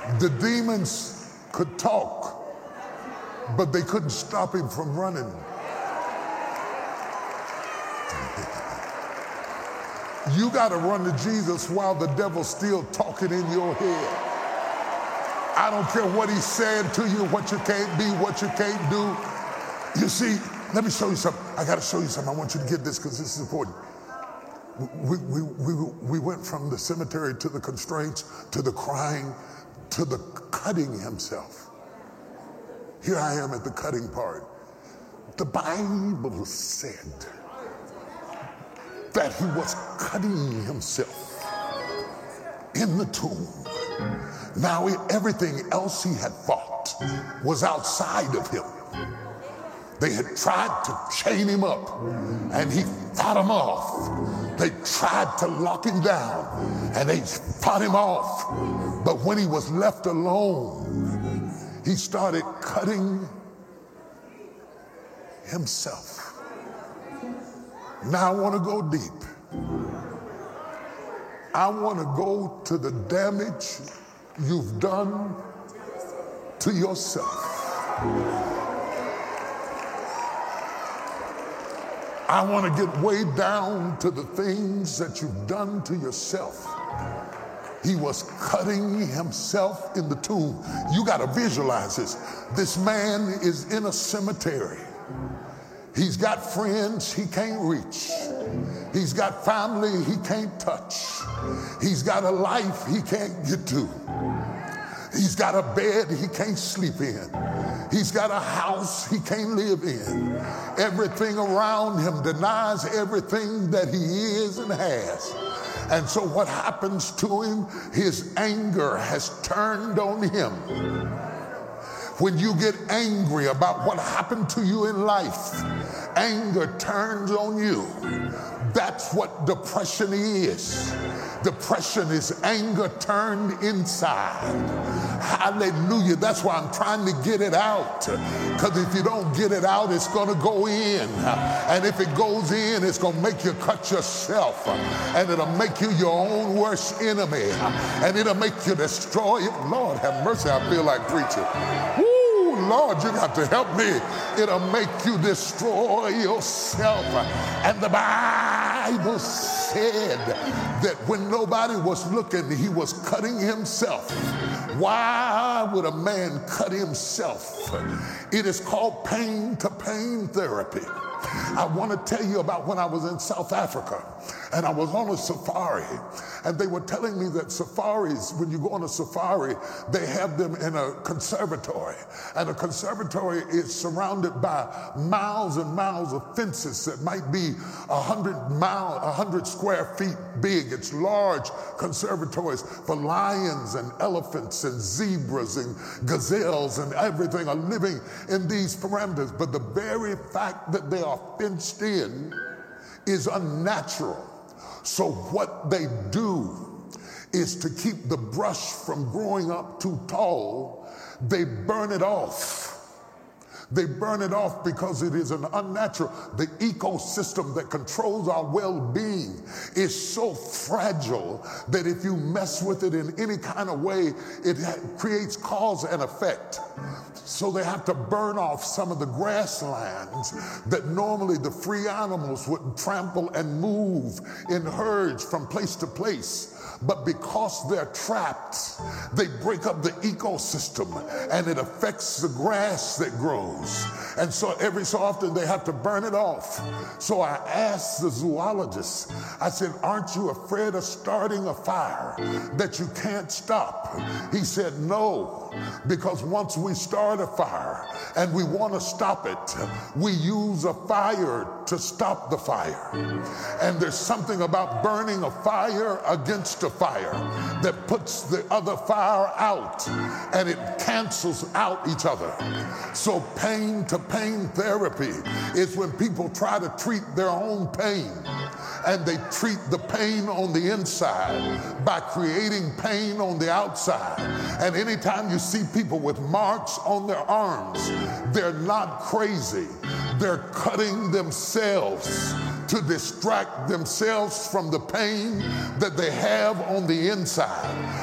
The demons could talk, but they couldn't stop him from running. You got to run to Jesus while the devil's still talking in your head. I don't care what he said to you, what you can't be, what you can't do. You see, let me show you something. I got to show you something. I want you to get this because this is important. We went from the cemetery to the constraints, to the crying, to the cutting himself. Here I am at the cutting part. The Bible said that he was cutting himself in the tomb. Now everything else he had fought was outside of him. They had tried to chain him up and he fought them off. They tried to lock him down and they fought him off. But when he was left alone, he started cutting himself. Now I want to go deep. I want to go to the damage you've done to yourself. I want to get way down to the things that you've done to yourself. He was cutting himself in the tomb. You got to visualize this. This man is in a cemetery. He's got friends he can't reach. He's got family he can't touch. He's got a life he can't get to. He's got a bed he can't sleep in. He's got a house he can't live in. Everything around him denies everything that he is and has. And so what happens to him? His anger has turned on him. When you get angry about what happened to you in life, anger turns on you. That's what depression is. Depression is anger turned inside. Hallelujah. That's why I'm trying to get it out. Because if you don't get it out, it's going to go in. And if it goes in, it's going to make you cut yourself. And it'll make you your own worst enemy. And it'll make you destroy it. Lord have mercy, I feel like preaching. Woo, Lord, you got to help me. It'll make you destroy yourself. And the Bible said that when nobody was looking, he was cutting himself. Why would a man cut himself? It is called pain-to-pain therapy. I want to tell you about when I was in South Africa and I was on a safari, and they were telling me that safaris, when you go on a safari, they have them in a conservatory, and a conservatory is surrounded by miles and miles of fences that might be 100 square feet big. It's large conservatories for lions and elephants and zebras and gazelles and everything are living in these parameters. But the very fact that they are fenced in is unnatural. So what they do is to keep the brush from growing up too tall, they burn it off. They burn it off because it is an unnatural. The ecosystem that controls our well-being is so fragile that if you mess with it in any kind of way, it creates cause and effect. So they have to burn off some of the grasslands that normally the free animals would trample and move in herds from place to place. But because they're trapped, they break up the ecosystem and it affects the grass that grows. And so every so often they have to burn it off. So I asked the zoologist, I said, aren't you afraid of starting a fire that you can't stop? He said, no, because once we start a fire and we want to stop it, we use a fire to stop the fire. And there's something about burning a fire against a fire that puts the other fire out and it cancels out each other. So pain-to-pain therapy is when people try to treat their own pain, and they treat the pain on the inside by creating pain on the outside. And anytime you see people with marks on their arms, they're not crazy. They're cutting themselves to distract themselves from the pain that they have on the inside.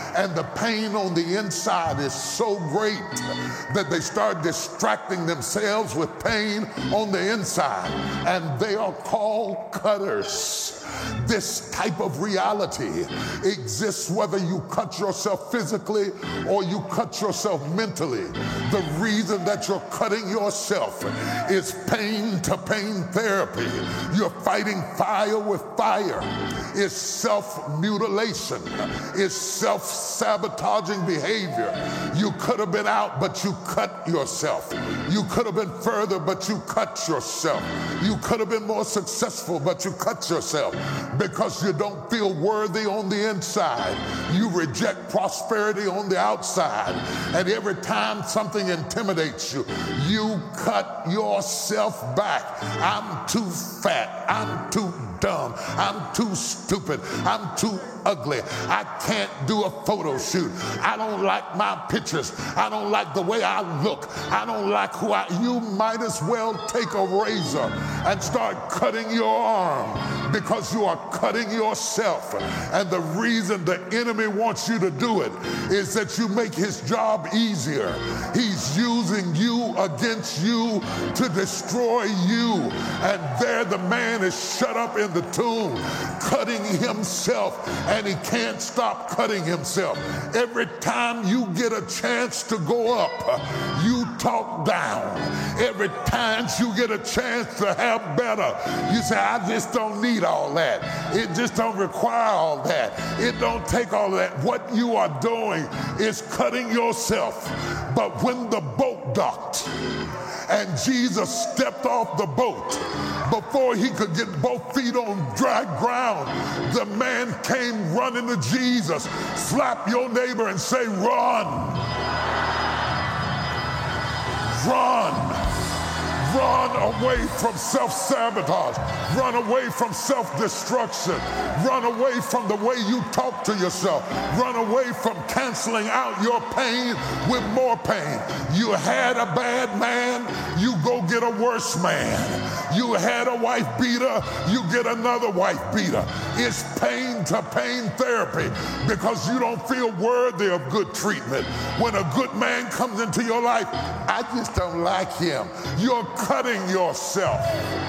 And the pain on the inside is so great that they start distracting themselves with pain on the inside. And they are called cutters. This type of reality exists whether you cut yourself physically or you cut yourself mentally. The reason that you're cutting yourself is pain to pain therapy. You're fighting fire with fire. It's self-mutilation. It's self-sabotaging behavior. You could have been out, but you cut yourself. You could have been further, but you cut yourself. You could have been more successful, but you cut yourself because you don't feel worthy on the inside. You reject prosperity on the outside. And every time something intimidates you, you cut yourself back. I'm too fat. I'm too dumb. I'm too stupid. I'm too ugly. I can't do a photo shoot. I don't like my pictures. I don't like the way I look. I don't like who I... You might as well take a razor and start cutting your arm because you are cutting yourself. And the reason the enemy wants you to do it is that you make his job easier. He's using you against you to destroy you. And there the man is shut up in the tomb, cutting himself, and he can't stop cutting himself. Every time you get a chance to go up, you talk down. Every time you get a chance to have better, you say, I just don't need all that. It just don't require all that. It don't take all that. What you are doing is cutting yourself. But when the boat docked and Jesus stepped off the boat, before he could get both feet on dry ground, the man came running to Jesus. Slap your neighbor and say, run. Run. Run away from self-sabotage. Run away from self-destruction. Run away from the way you talk to yourself. Run away from canceling out your pain with more pain. You had a bad man, you go get a worse man. You had a wife beater, you get another wife beater. It's pain to pain therapy because you don't feel worthy of good treatment. When a good man comes into your life, I just don't like him. You're cutting yourself.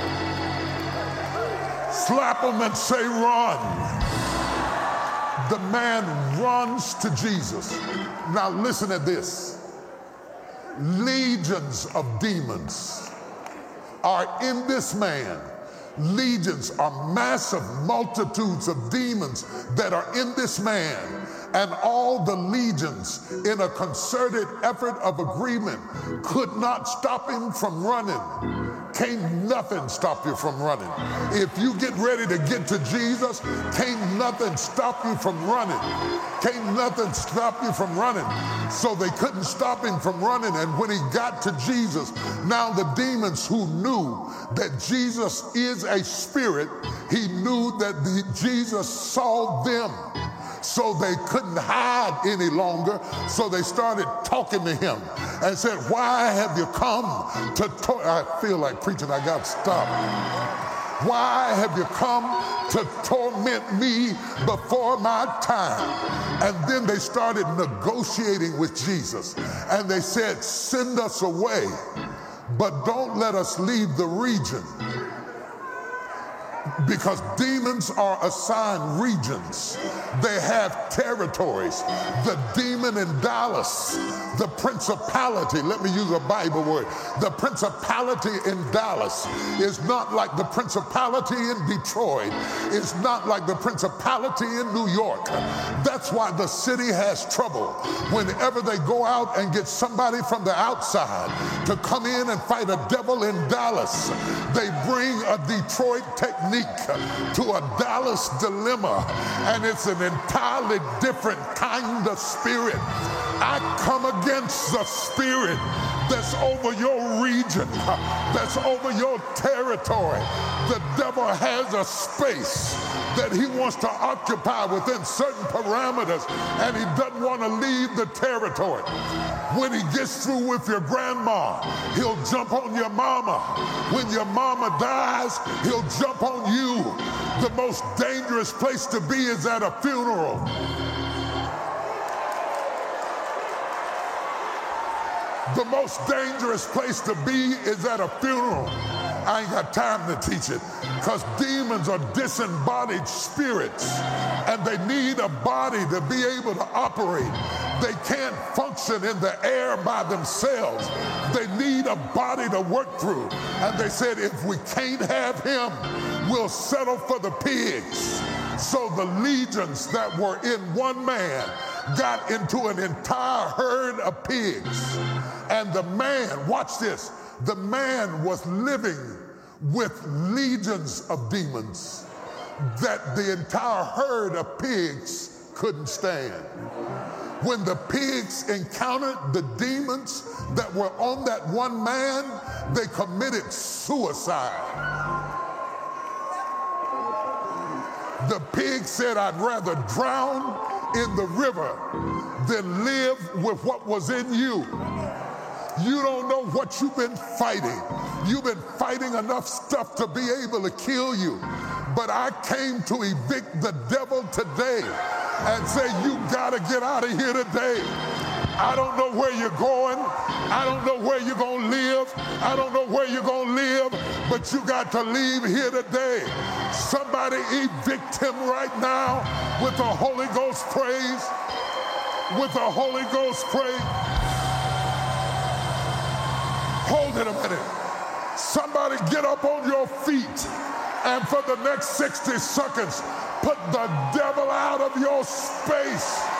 Slap him and say, run. The man runs to Jesus. Now listen to this. Legions of demons are in this man. Legions are massive multitudes of demons that are in this man. And all the legions, in a concerted effort of agreement, could not stop him from running. Can't nothing stop you from running. If you get ready to get to Jesus, can't nothing stop you from running. Can't nothing stop you from running. So they couldn't stop him from running. And when he got to Jesus, now the demons who knew that Jesus is a spirit, he knew that Jesus saw them. So they couldn't hide any longer. So they started talking to him and said, why have you come to I feel like preaching, I got to stop. Why have you come to torment me before my time? And then they started negotiating with Jesus. And they said, send us away, but don't let us leave the region. Because demons are assigned regions. They have territories. The demon in Dallas, the principality, let me use a Bible word, the principality in Dallas is not like the principality in Detroit. It's not like the principality in New York. That's why the city has trouble. Whenever they go out and get somebody from the outside to come in and fight a devil in Dallas, they bring a Detroit technique to a Dallas dilemma, and it's an entirely different kind of spirit. I come against the spirit that's over your region, that's over your territory. The devil has a space that he wants to occupy within certain parameters, and he doesn't want to leave the territory. When he gets through with your grandma, he'll jump on your mama. When your mama dies, he'll jump on you. The most dangerous place to be is at a funeral. The most dangerous place to be is at a funeral. I ain't got time to teach it, because demons are disembodied spirits, and they need a body to be able to operate. They can't function in the air by themselves. They need a body to work through. And they said, if we can't have him, we'll settle for the pigs. So the legions that were in one man got into an entire herd of pigs. And the man, watch this, the man was living with legions of demons that the entire herd of pigs couldn't stand. When the pigs encountered the demons that were on that one man, they committed suicide. The pig said, I'd rather drown in the river than live with what was in you. You don't know what you've been fighting. You've been fighting enough stuff to be able to kill you. But I came to evict the devil today and say, you gotta get out of here today. I don't know where you're going. I don't know where you're gonna live. I don't know where you're gonna live, but you got to leave here today. Somebody evict him right now with the Holy Ghost praise. With the Holy Ghost praise. Hold it a minute. Somebody get up on your feet and for the next 60 seconds, put the devil out of your space.